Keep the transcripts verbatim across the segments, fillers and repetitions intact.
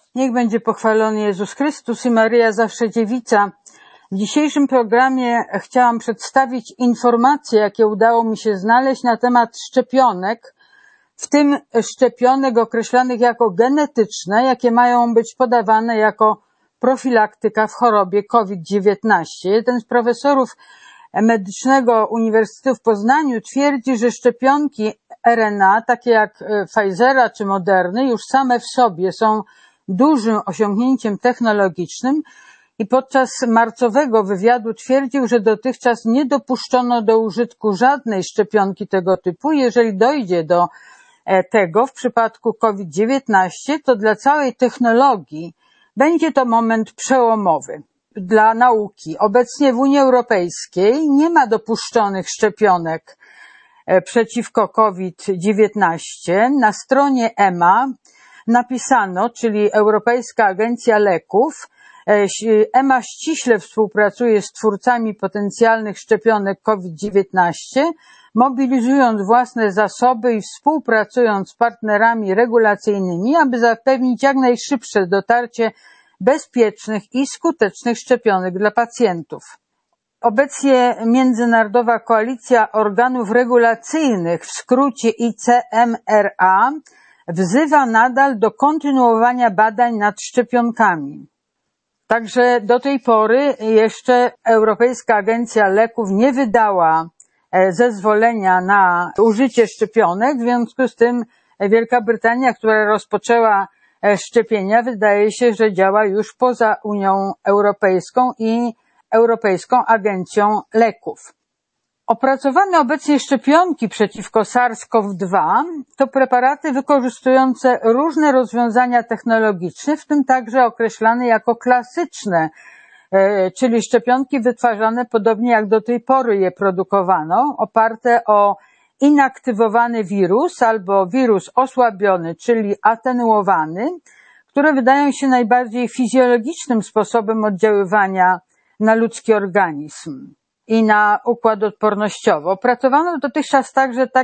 Niech będzie pochwalony Jezus Chrystus i Maryja zawsze dziewica. W dzisiejszym programie chciałam przedstawić informacje, jakie udało mi się znaleźć na temat szczepionek, w tym szczepionek określanych jako genetyczne, jakie mają być podawane jako profilaktyka w chorobie COVID dziewiętnaście. Jeden z profesorów Medycznego Uniwersytetu w Poznaniu twierdzi, że szczepionki R N A, takie jak Pfizera czy Moderny, już same w sobie są dużym osiągnięciem technologicznym i podczas marcowego wywiadu twierdził, że dotychczas nie dopuszczono do użytku żadnej szczepionki tego typu. Jeżeli dojdzie do tego w przypadku COVID dziewiętnaście, to dla całej technologii będzie to moment przełomowy dla nauki. Obecnie w Unii Europejskiej nie ma dopuszczonych szczepionek przeciwko COVID dziewiętnaście. Na stronie E M A napisano, czyli Europejska Agencja Leków, E M A ściśle współpracuje z twórcami potencjalnych szczepionek COVID dziewiętnaście, mobilizując własne zasoby i współpracując z partnerami regulacyjnymi, aby zapewnić jak najszybsze dotarcie bezpiecznych i skutecznych szczepionek dla pacjentów. Obecnie Międzynarodowa Koalicja Organów Regulacyjnych, w skrócie I C M R A, wzywa nadal do kontynuowania badań nad szczepionkami. Także do tej pory jeszcze Europejska Agencja Leków nie wydała zezwolenia na użycie szczepionek, w związku z tym Wielka Brytania, która rozpoczęła szczepienia, wydaje się, że działa już poza Unią Europejską i Europejską Agencją Leków. Opracowane obecnie szczepionki przeciwko SARS CoV dwa to preparaty wykorzystujące różne rozwiązania technologiczne, w tym także określane jako klasyczne, czyli szczepionki wytwarzane podobnie jak do tej pory je produkowano, oparte o inaktywowany wirus albo wirus osłabiony, czyli atenuowany, które wydają się najbardziej fizjologicznym sposobem oddziaływania na ludzki organizm i na układ odpornościowy. Opracowano dotychczas także tak,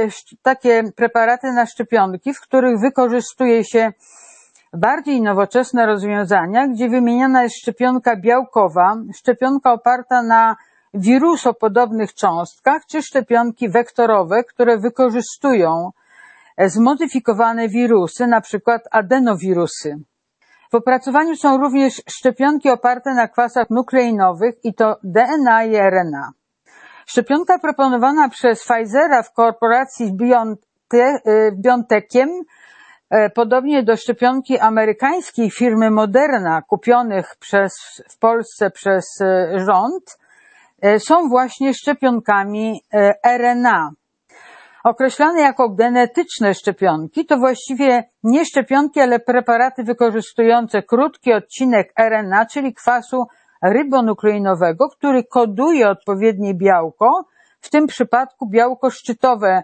takie preparaty na szczepionki, w których wykorzystuje się bardziej nowoczesne rozwiązania, gdzie wymieniana jest szczepionka białkowa, szczepionka oparta na wirusopodobnych cząstkach, czy szczepionki wektorowe, które wykorzystują zmodyfikowane wirusy, na przykład adenowirusy. W opracowaniu są również szczepionki oparte na kwasach nukleinowych i to D N A i R N A. Szczepionka proponowana przez Pfizera w korporacji z BioNTechem, podobnie do szczepionki amerykańskiej firmy Moderna, kupionych przez, w Polsce przez rząd, są właśnie szczepionkami R N A. Określane jako genetyczne szczepionki to właściwie nie szczepionki, ale preparaty wykorzystujące krótki odcinek R N A, czyli kwasu rybonukleinowego, który koduje odpowiednie białko, w tym przypadku białko szczytowe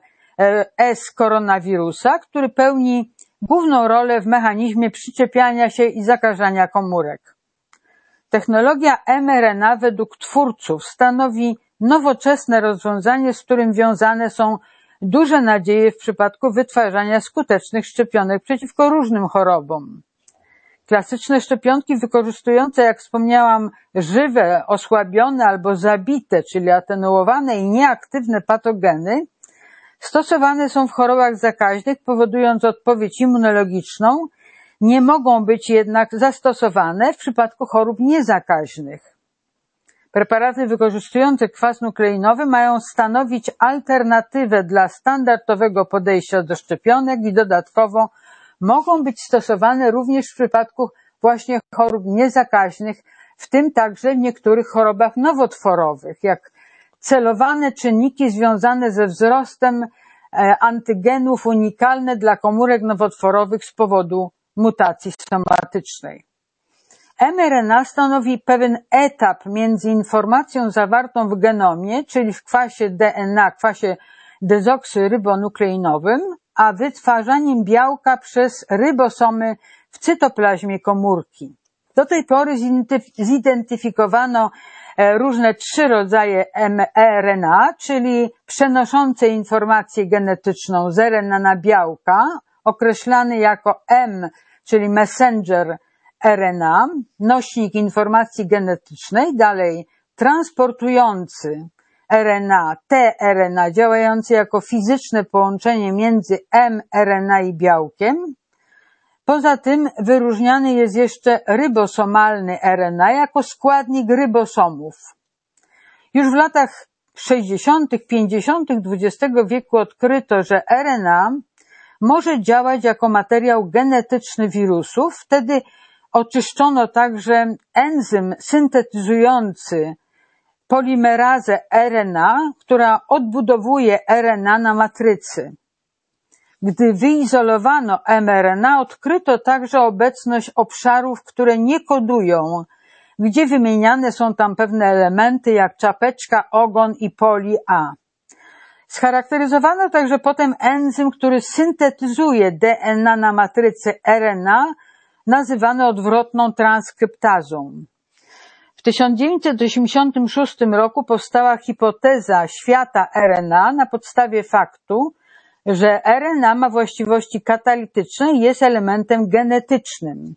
S koronawirusa, który pełni główną rolę w mechanizmie przyczepiania się i zakażania komórek. Technologia mRNA według twórców stanowi nowoczesne rozwiązanie, z którym wiązane są duże nadzieje w przypadku wytwarzania skutecznych szczepionek przeciwko różnym chorobom. Klasyczne szczepionki wykorzystujące, jak wspomniałam, żywe, osłabione albo zabite, czyli atenuowane i nieaktywne patogeny, stosowane są w chorobach zakaźnych, powodując odpowiedź immunologiczną, nie mogą być jednak zastosowane w przypadku chorób niezakaźnych. Preparaty wykorzystujące kwas nukleinowy mają stanowić alternatywę dla standardowego podejścia do szczepionek i dodatkowo mogą być stosowane również w przypadku właśnie chorób niezakaźnych, w tym także w niektórych chorobach nowotworowych, jak celowane czynniki związane ze wzrostem antygenów unikalne dla komórek nowotworowych z powodu mutacji somatycznej. mRNA stanowi pewien etap między informacją zawartą w genomie, czyli w kwasie D N A, kwasie dezoksyrybonukleinowym, a wytwarzaniem białka przez rybosomy w cytoplazmie komórki. Do tej pory zidentyfikowano różne trzy rodzaje mRNA, czyli przenoszące informację genetyczną z R N A na białka, określany jako M czyli messenger R N A, nośnik informacji genetycznej, dalej transportujący R N A, tRNA, działający jako fizyczne połączenie między mRNA i białkiem. Poza tym wyróżniany jest jeszcze rybosomalny R N A jako składnik rybosomów. Już w latach sześćdziesiątych, pięćdziesiątych dwudziestego wieku odkryto, że R N A może działać jako materiał genetyczny wirusów. Wtedy oczyszczono także enzym syntetyzujący polimerazę R N A, która odbudowuje R N A na matrycy. Gdy wyizolowano mRNA, odkryto także obecność obszarów, które nie kodują, gdzie wymieniane są tam pewne elementy jak czapeczka, ogon i poli A. Scharakteryzowano także potem enzym, który syntetyzuje D N A na matrycy R N A, nazywany odwrotną transkryptazą. W tysiąc dziewięćset osiemdziesiątym szóstym roku powstała hipoteza świata R N A na podstawie faktu, że R N A ma właściwości katalityczne i jest elementem genetycznym.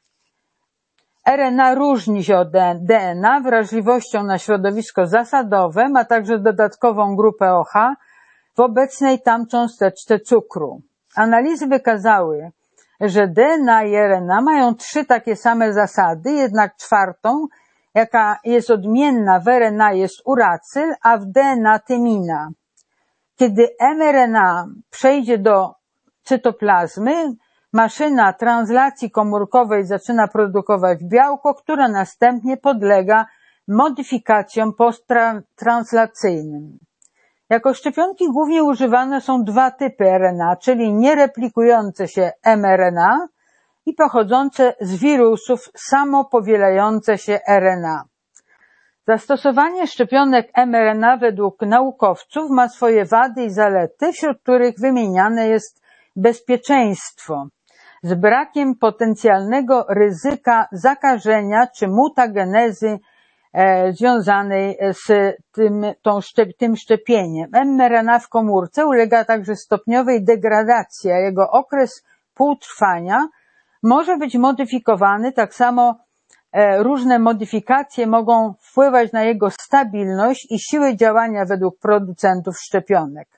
R N A różni się od D N A wrażliwością na środowisko zasadowe, ma także dodatkową grupę O H w obecnej tam cząsteczce cukru. Analizy wykazały, że D N A i R N A mają trzy takie same zasady, jednak czwartą, jaka jest odmienna w R N A, jest uracyl, a w D N A tymina. Kiedy mRNA przejdzie do cytoplazmy, maszyna translacji komórkowej zaczyna produkować białko, które następnie podlega modyfikacjom posttranslacyjnym. Jako szczepionki głównie używane są dwa typy R N A, czyli niereplikujące się mRNA i pochodzące z wirusów samopowielające się R N A. Zastosowanie szczepionek mRNA według naukowców ma swoje wady i zalety, wśród których wymieniane jest bezpieczeństwo, z brakiem potencjalnego ryzyka zakażenia czy mutagenezy e, związanej z tym, tą szczep, tym szczepieniem. mRNA w komórce ulega także stopniowej degradacji, a jego okres półtrwania może być modyfikowany. Tak samo e, różne modyfikacje mogą wpływać na jego stabilność i siłę działania według producentów szczepionek.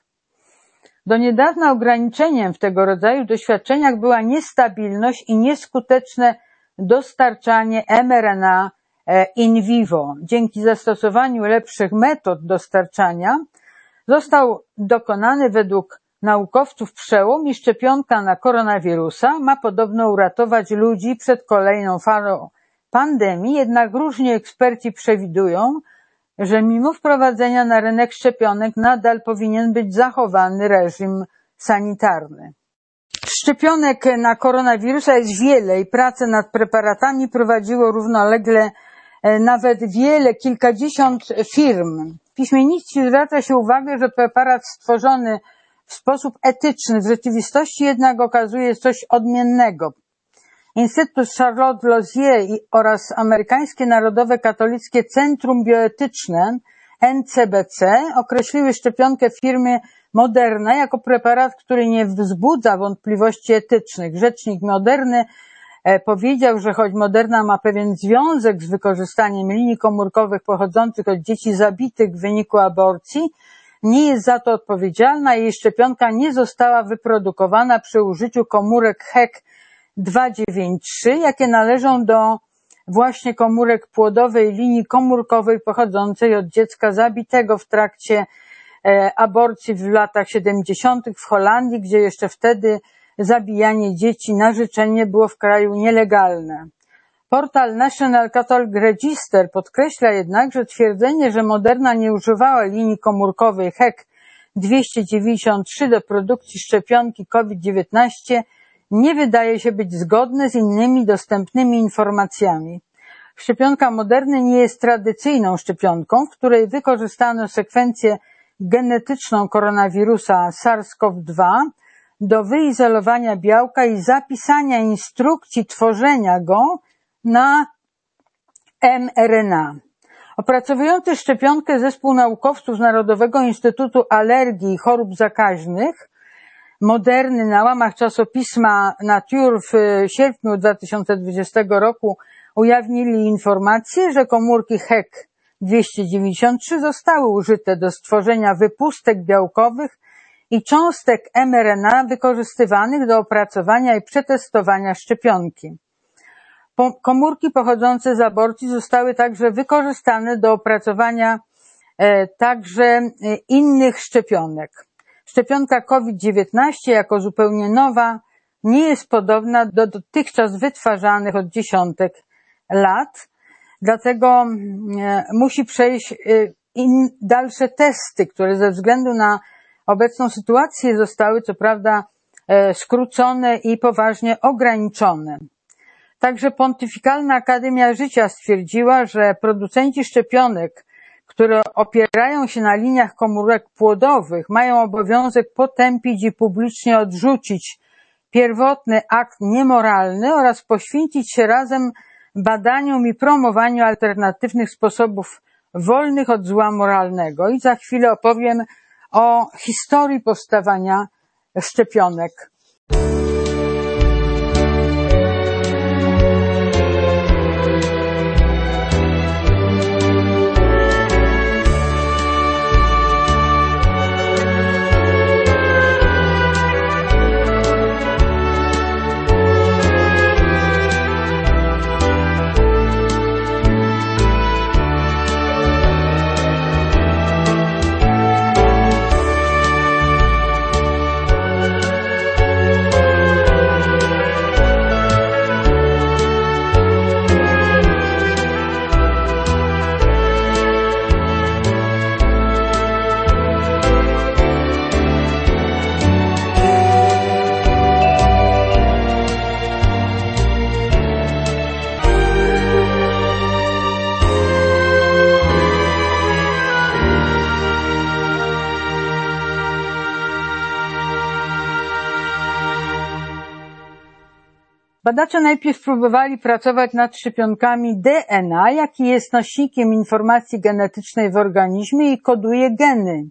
Do niedawna ograniczeniem w tego rodzaju doświadczeniach była niestabilność i nieskuteczne dostarczanie mRNA in vivo. Dzięki zastosowaniu lepszych metod dostarczania został dokonany według naukowców przełom i szczepionka na koronawirusa ma podobno uratować ludzi przed kolejną falą pandemii, jednak różni eksperci przewidują, że mimo wprowadzenia na rynek szczepionek nadal powinien być zachowany reżim sanitarny. Szczepionek na koronawirusa jest wiele i prace nad preparatami prowadziło równolegle nawet wiele, kilkadziesiąt firm. Piśmiennicy zwraca się uwagę, że preparat stworzony w sposób etyczny w rzeczywistości jednak okazuje coś odmiennego. Instytut Charlotte Lozier oraz Amerykańskie Narodowe Katolickie Centrum Bioetyczne N C B C określiły szczepionkę firmy Moderna jako preparat, który nie wzbudza wątpliwości etycznych. Rzecznik Moderny powiedział, że choć Moderna ma pewien związek z wykorzystaniem linii komórkowych pochodzących od dzieci zabitych w wyniku aborcji, nie jest za to odpowiedzialna i jej szczepionka nie została wyprodukowana przy użyciu komórek H E K dwieście dziewięćdziesiąt trzy, jakie należą do właśnie komórek płodowej linii komórkowej pochodzącej od dziecka zabitego w trakcie aborcji w latach siedemdziesiątych w Holandii, gdzie jeszcze wtedy zabijanie dzieci na życzenie było w kraju nielegalne. Portal National Catholic Register podkreśla jednak, że twierdzenie, że Moderna nie używała linii komórkowej H E K dwieście dziewięćdziesiąt trzy do produkcji szczepionki COVID dziewiętnaście nie wydaje się być zgodne z innymi dostępnymi informacjami. Szczepionka Moderny nie jest tradycyjną szczepionką, w której wykorzystano sekwencję genetyczną koronawirusa SARS CoV dwa do wyizolowania białka i zapisania instrukcji tworzenia go na mRNA. Opracowujący szczepionkę zespół naukowców z Narodowego Instytutu Alergii i Chorób Zakaźnych Moderny na łamach czasopisma Nature w sierpniu dwa tysiące dwudziestego roku ujawnili informację, że komórki H E K dwieście dziewięćdziesiąt trzy zostały użyte do stworzenia wypustek białkowych i cząstek em er en a wykorzystywanych do opracowania i przetestowania szczepionki. Komórki pochodzące z aborcji zostały także wykorzystane do opracowania e, także e, innych szczepionek. Szczepionka COVID dziewiętnaście jako zupełnie nowa nie jest podobna do dotychczas wytwarzanych od dziesiątek lat, dlatego e, musi przejść e, in, dalsze testy, które ze względu na obecną sytuację zostały co prawda e, skrócone i poważnie ograniczone. Także Pontyfikalna Akademia Życia stwierdziła, że producenci szczepionek, które opierają się na liniach komórek płodowych, mają obowiązek potępić i publicznie odrzucić pierwotny akt niemoralny oraz poświęcić się razem badaniom i promowaniu alternatywnych sposobów wolnych od zła moralnego. I za chwilę opowiem o historii powstawania szczepionek. Badacze najpierw próbowali pracować nad szczepionkami D N A, jaki jest nośnikiem informacji genetycznej w organizmie i koduje geny,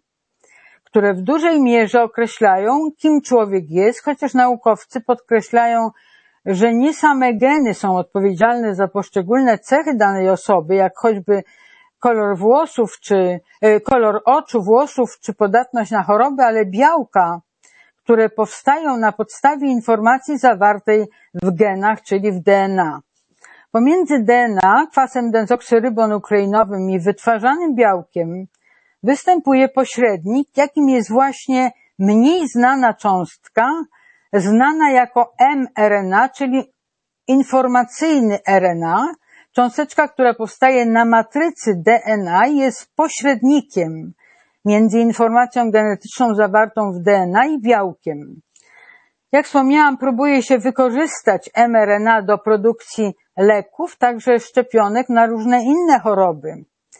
które w dużej mierze określają, kim człowiek jest, chociaż naukowcy podkreślają, że nie same geny są odpowiedzialne za poszczególne cechy danej osoby, jak choćby kolor włosów, czy kolor oczu, włosów, czy podatność na choroby, ale białka, które powstają na podstawie informacji zawartej w genach, czyli w D N A. Pomiędzy D N A, kwasem dezoksyrybonukleinowym i wytwarzanym białkiem występuje pośrednik, jakim jest właśnie mniej znana cząstka, znana jako mRNA, czyli informacyjny R N A, cząsteczka, która powstaje na matrycy D N A i jest pośrednikiem między informacją genetyczną zawartą w D N A i białkiem. Jak wspomniałam, próbuje się wykorzystać mRNA do produkcji leków, także szczepionek na różne inne choroby.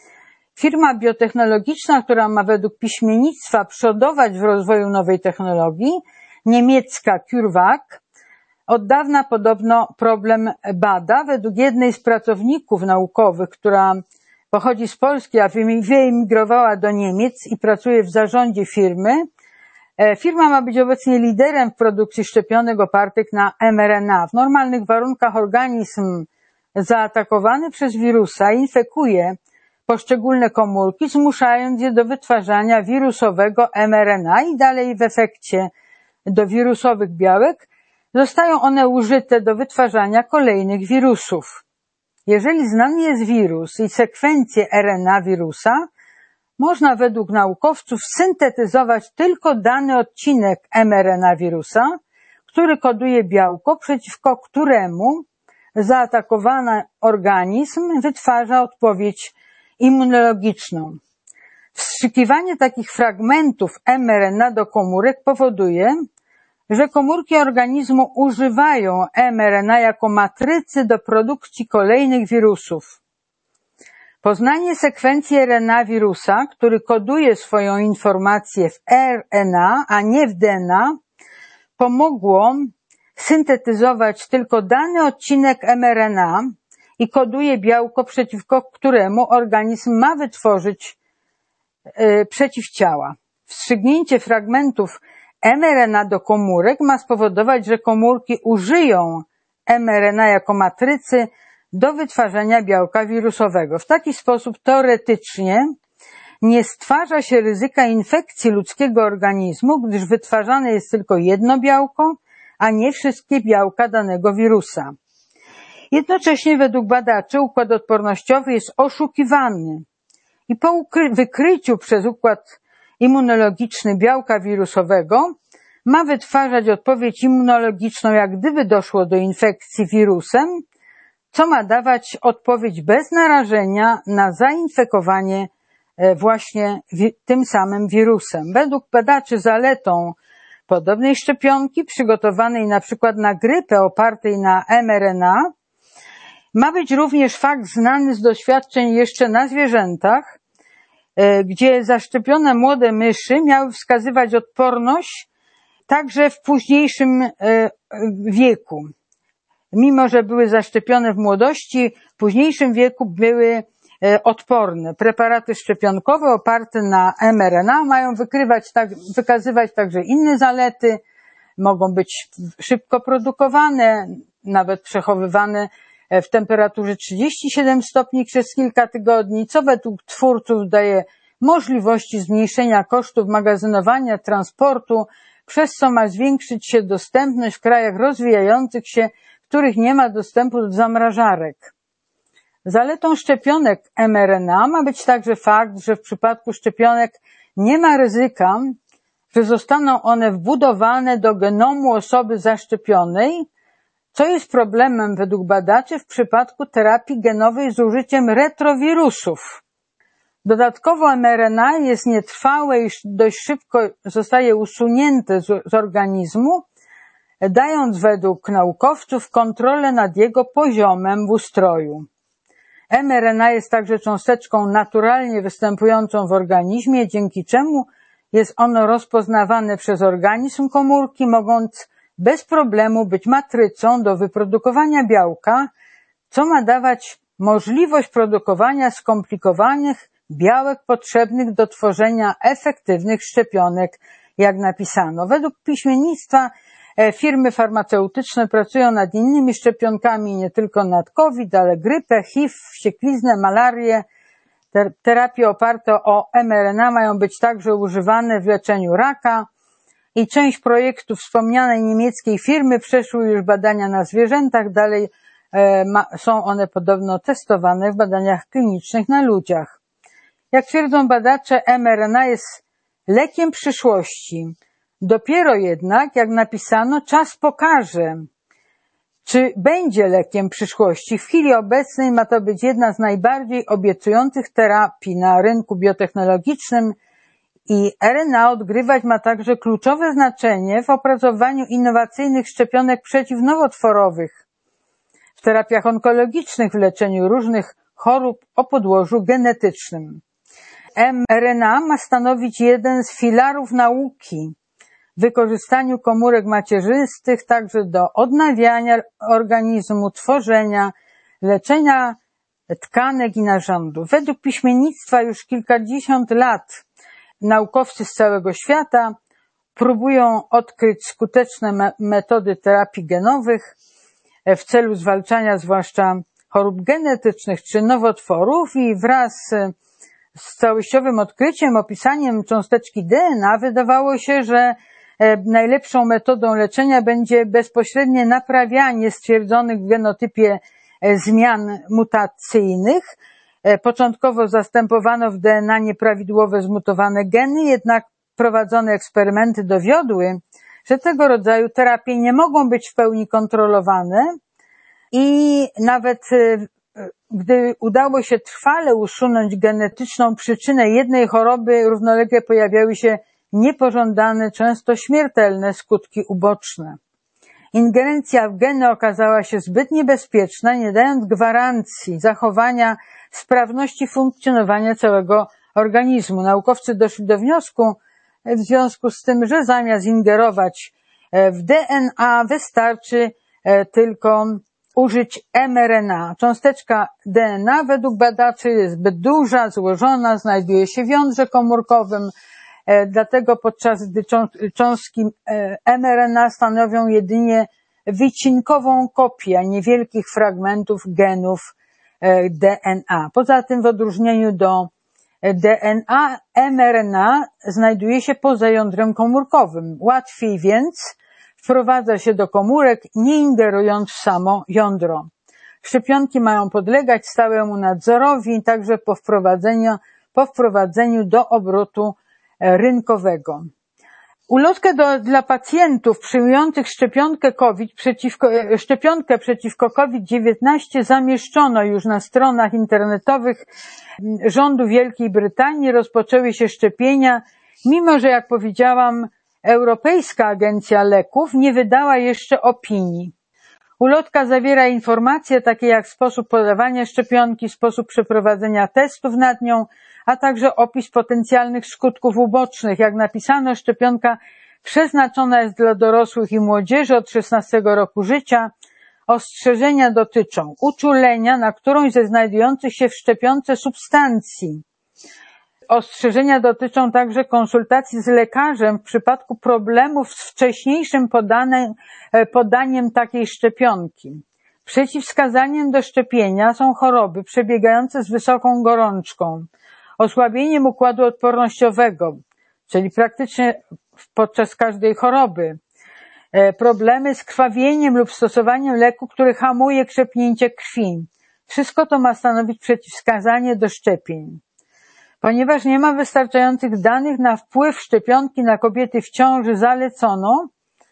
Firma biotechnologiczna, która ma według piśmiennictwa przodować w rozwoju nowej technologii, niemiecka CureVac, od dawna podobno problem bada. Według jednej z pracowników naukowych, która pochodzi z Polski, a wyemigrowała do Niemiec i pracuje w zarządzie firmy, firma ma być obecnie liderem w produkcji szczepionek opartych na mRNA. W normalnych warunkach organizm zaatakowany przez wirusa infekuje poszczególne komórki, zmuszając je do wytwarzania wirusowego mRNA i dalej w efekcie do wirusowych białek zostają one użyte do wytwarzania kolejnych wirusów. Jeżeli znany jest wirus i sekwencje R N A wirusa, można według naukowców syntetyzować tylko dany odcinek mRNA wirusa, który koduje białko, przeciwko któremu zaatakowany organizm wytwarza odpowiedź immunologiczną. Wstrzykiwanie takich fragmentów mRNA do komórek powoduje, że komórki organizmu używają mRNA jako matrycy do produkcji kolejnych wirusów. Poznanie sekwencji R N A wirusa, który koduje swoją informację w R N A, a nie w D N A, pomogło syntetyzować tylko dany odcinek mRNA i koduje białko, przeciwko któremu organizm ma wytworzyć yy, przeciwciała. Wstrzygnięcie fragmentów mRNA do komórek ma spowodować, że komórki użyją mRNA jako matrycy do wytwarzania białka wirusowego. W taki sposób teoretycznie nie stwarza się ryzyka infekcji ludzkiego organizmu, gdyż wytwarzane jest tylko jedno białko, a nie wszystkie białka danego wirusa. Jednocześnie według badaczy układ odpornościowy jest oszukiwany i po wykryciu przez układ immunologiczny białka wirusowego ma wytwarzać odpowiedź immunologiczną, jak gdyby doszło do infekcji wirusem, co ma dawać odpowiedź bez narażenia na zainfekowanie właśnie tym samym wirusem. Według badaczy zaletą podobnej szczepionki, przygotowanej na przykład na grypę opartej na mRNA, ma być również fakt znany z doświadczeń jeszcze na zwierzętach, gdzie zaszczepione młode myszy miały wskazywać odporność także w późniejszym wieku. Mimo że były zaszczepione w młodości, w późniejszym wieku były odporne. Preparaty szczepionkowe oparte na mRNA mają wykrywać, tak, wykazywać także inne zalety, mogą być szybko produkowane, nawet przechowywane w temperaturze trzydzieści siedem stopni przez kilka tygodni, co według twórców daje możliwości zmniejszenia kosztów magazynowania, transportu, przez co ma zwiększyć się dostępność w krajach rozwijających się, w których nie ma dostępu do zamrażarek. Zaletą szczepionek mRNA ma być także fakt, że w przypadku szczepionek nie ma ryzyka, że zostaną one wbudowane do genomu osoby zaszczepionej, co jest problemem według badaczy w przypadku terapii genowej z użyciem retrowirusów. Dodatkowo mRNA jest nietrwałe i dość szybko zostaje usunięte z organizmu, dając według naukowców kontrolę nad jego poziomem w ustroju. mRNA jest także cząsteczką naturalnie występującą w organizmie, dzięki czemu jest ono rozpoznawane przez organizm komórki, mogąc bez problemu być matrycą do wyprodukowania białka, co ma dawać możliwość produkowania skomplikowanych białek potrzebnych do tworzenia efektywnych szczepionek, jak napisano. Według piśmiennictwa firmy farmaceutyczne pracują nad innymi szczepionkami, nie tylko nad COVID, ale grypę, H I V, wściekliznę, malarię. Terapie oparte o mRNA mają być także używane w leczeniu raka i część projektów wspomnianej niemieckiej firmy przeszły już badania na zwierzętach, dalej e, ma, są one podobno testowane w badaniach klinicznych na ludziach. Jak twierdzą badacze, mRNA jest lekiem przyszłości. Dopiero jednak, jak napisano, czas pokaże, czy będzie lekiem przyszłości. W chwili obecnej ma to być jedna z najbardziej obiecujących terapii na rynku biotechnologicznym i R N A odgrywać ma także kluczowe znaczenie w opracowaniu innowacyjnych szczepionek przeciwnowotworowych, w terapiach onkologicznych, w leczeniu różnych chorób o podłożu genetycznym. mRNA ma stanowić jeden z filarów nauki w wykorzystaniu komórek macierzystych także do odnawiania organizmu, tworzenia, leczenia tkanek i narządów. Według piśmiennictwa już kilkadziesiąt lat naukowcy z całego świata próbują odkryć skuteczne me metody terapii genowych w celu zwalczania zwłaszcza chorób genetycznych czy nowotworów i wraz z całościowym odkryciem, opisaniem cząsteczki D N A wydawało się, że najlepszą metodą leczenia będzie bezpośrednie naprawianie stwierdzonych w genotypie zmian mutacyjnych. Początkowo zastępowano w D N A nieprawidłowe zmutowane geny, jednak prowadzone eksperymenty dowiodły, że tego rodzaju terapie nie mogą być w pełni kontrolowane i nawet gdy udało się trwale usunąć genetyczną przyczynę jednej choroby, równolegle pojawiały się niepożądane, często śmiertelne skutki uboczne. Ingerencja w geny okazała się zbyt niebezpieczna, nie dając gwarancji zachowania sprawności funkcjonowania całego organizmu. Naukowcy doszli do wniosku, w związku z tym, że zamiast ingerować w D N A wystarczy tylko użyć mRNA. Cząsteczka D N A według badaczy jest zbyt duża, złożona, znajduje się w jądrze komórkowym, dlatego podczas gdy cząstki mRNA stanowią jedynie wycinkową kopię niewielkich fragmentów genów D N A. Poza tym w odróżnieniu do D N A, mRNA znajduje się poza jądrem komórkowym. Łatwiej więc wprowadza się do komórek, nie ingerując w samo jądro. Szczepionki mają podlegać stałemu nadzorowi, także po wprowadzeniu, po wprowadzeniu do obrotu rynkowego. Ulotkę do, dla pacjentów przyjmujących szczepionkę COVID przeciwko, szczepionkę przeciwko COVID dziewiętnaście zamieszczono już na stronach internetowych rządu Wielkiej Brytanii. Rozpoczęły się szczepienia, mimo że, jak powiedziałam, Europejska Agencja Leków nie wydała jeszcze opinii. Ulotka zawiera informacje takie jak sposób podawania szczepionki, sposób przeprowadzenia testów nad nią, a także opis potencjalnych skutków ubocznych. Jak napisano, szczepionka przeznaczona jest dla dorosłych i młodzieży od szesnastego roku życia. Ostrzeżenia dotyczą uczulenia na którąś ze znajdujących się w szczepionce substancji. Ostrzeżenia dotyczą także konsultacji z lekarzem w przypadku problemów z wcześniejszym podanym, podaniem takiej szczepionki. Przeciwwskazaniem do szczepienia są choroby przebiegające z wysoką gorączką, osłabieniem układu odpornościowego, czyli praktycznie podczas każdej choroby, problemy z krwawieniem lub stosowaniem leku, który hamuje krzepnięcie krwi. Wszystko to ma stanowić przeciwwskazanie do szczepień. Ponieważ nie ma wystarczających danych na wpływ szczepionki na kobiety w ciąży, zalecono,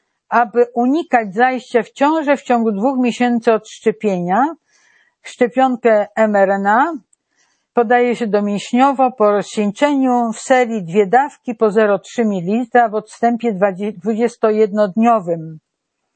aby unikać zajścia w ciążę w ciągu dwóch miesięcy od szczepienia, szczepionkę mRNA podaje się domięśniowo po rozcieńczeniu w serii dwie dawki po zero przecinek trzy mililitra w odstępie dwudziestojednodniowym.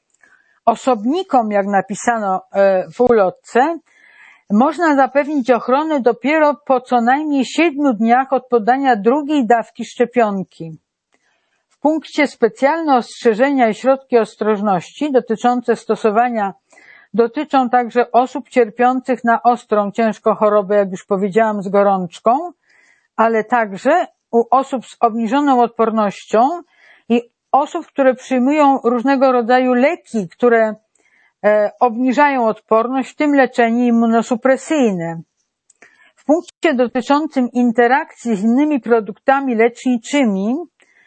Osobnikom, jak napisano w ulotce, można zapewnić ochronę dopiero po co najmniej siedmiu dniach od podania drugiej dawki szczepionki. W punkcie specjalne ostrzeżenia i środki ostrożności dotyczące stosowania dotyczą także osób cierpiących na ostrą, ciężką chorobę, jak już powiedziałam, z gorączką, ale także u osób z obniżoną odpornością i osób, które przyjmują różnego rodzaju leki, które obniżają odporność, w tym leczenie immunosupresyjne. W punkcie dotyczącym interakcji z innymi produktami leczniczymi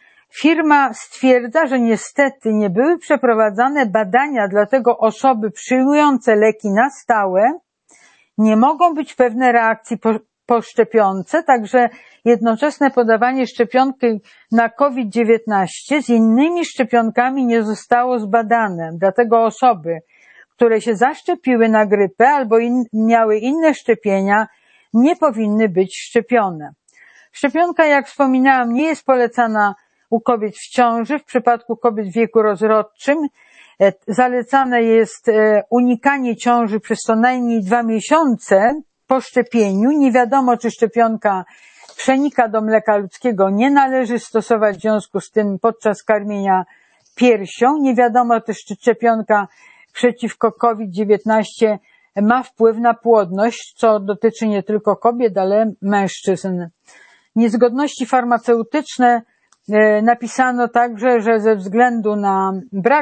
firma stwierdza, że niestety nie były przeprowadzane badania, dlatego osoby przyjmujące leki na stałe nie mogą być pewne reakcji po, po szczepionce, także jednoczesne podawanie szczepionki na COVID dziewiętnaście z innymi szczepionkami nie zostało zbadane. Dlatego osoby, które się zaszczepiły na grypę albo in, miały inne szczepienia, nie powinny być szczepione. Szczepionka, jak wspominałam, nie jest polecana u kobiet w ciąży. W przypadku kobiet w wieku rozrodczym zalecane jest unikanie ciąży przez co najmniej dwa miesiące po szczepieniu. Nie wiadomo, czy szczepionka przenika do mleka ludzkiego. Nie należy stosować w związku z tym podczas karmienia piersią. Nie wiadomo też, czy szczepionka przeciwko COVID dziewiętnaście ma wpływ na płodność, co dotyczy nie tylko kobiet, ale mężczyzn. Niezgodności farmaceutyczne napisano także, że ze względu na brak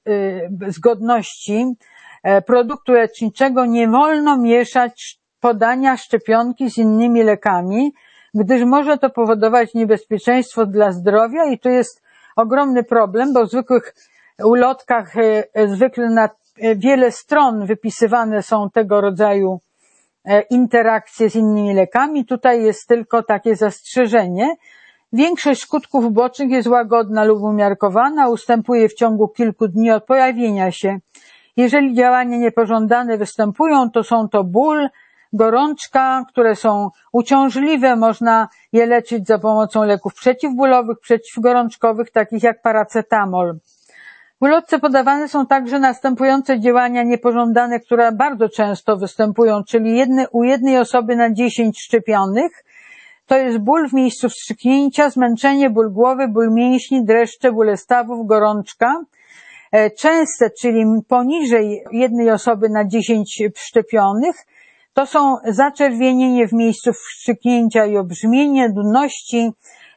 zgodności produktu leczniczego nie wolno mieszać podania szczepionki z innymi lekami, gdyż może to powodować niebezpieczeństwo dla zdrowia i to jest ogromny problem, bo w zwykłych ulotkach zwykle na wiele stron wypisywane są tego rodzaju interakcje z innymi lekami. Tutaj jest tylko takie zastrzeżenie. Większość skutków ubocznych jest łagodna lub umiarkowana, ustępuje w ciągu kilku dni od pojawienia się. Jeżeli działania niepożądane występują, to są to ból, gorączka, które są uciążliwe. Można je leczyć za pomocą leków przeciwbólowych, przeciwgorączkowych, takich jak paracetamol. W ulotce podawane są także następujące działania niepożądane, które bardzo często występują, czyli jedne, u jednej osoby na dziesięć szczepionych. To jest ból w miejscu wstrzyknięcia, zmęczenie, ból głowy, ból mięśni, dreszcze, bóle stawów, gorączka. Częste, czyli poniżej jednej osoby na dziesięć szczepionych, to są zaczerwienienie w miejscu wstrzyknięcia i obrzmienie, nudności,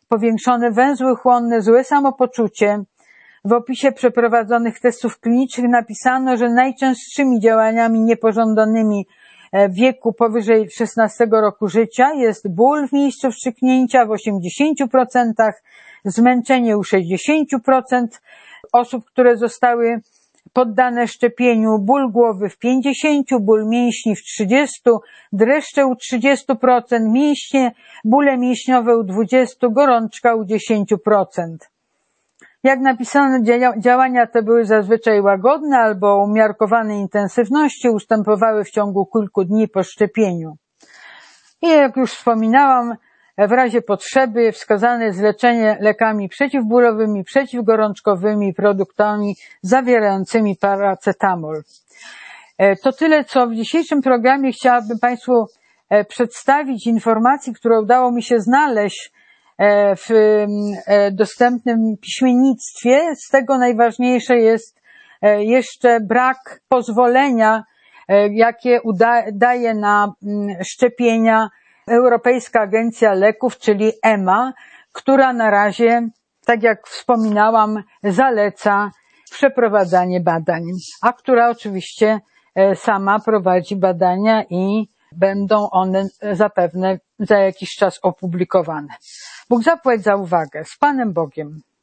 powiększone węzły chłonne, złe samopoczucie. W opisie przeprowadzonych testów klinicznych napisano, że najczęstszymi działaniami niepożądanymi w wieku powyżej szesnastego roku życia jest ból w miejscu wstrzyknięcia w osiemdziesięciu procentach, zmęczenie u sześćdziesięciu procent osób, które zostały poddane szczepieniu, ból głowy w pięćdziesięciu procent, ból mięśni w trzydziestu procent, dreszcze u trzydziestu procent, mięśnie, bóle mięśniowe u dwudziestu procent, gorączka u dziesięciu procent. Jak napisano, działania te były zazwyczaj łagodne albo o umiarkowanej intensywności, ustępowały w ciągu kilku dni po szczepieniu. I jak już wspominałam, w razie potrzeby wskazane jest leczenie lekami przeciwbólowymi, przeciwgorączkowymi, produktami zawierającymi paracetamol. To tyle, co w dzisiejszym programie chciałabym Państwu przedstawić informacji, które udało mi się znaleźć w dostępnym piśmiennictwie. Z tego najważniejsze jest jeszcze brak pozwolenia, jakie daje na szczepienia Europejska Agencja Leków, czyli E M A, która na razie, tak jak wspominałam, zaleca przeprowadzanie badań, a która oczywiście sama prowadzi badania i będą one zapewne za jakiś czas opublikowane. Bóg zapłać za uwagę. Z Panem Bogiem.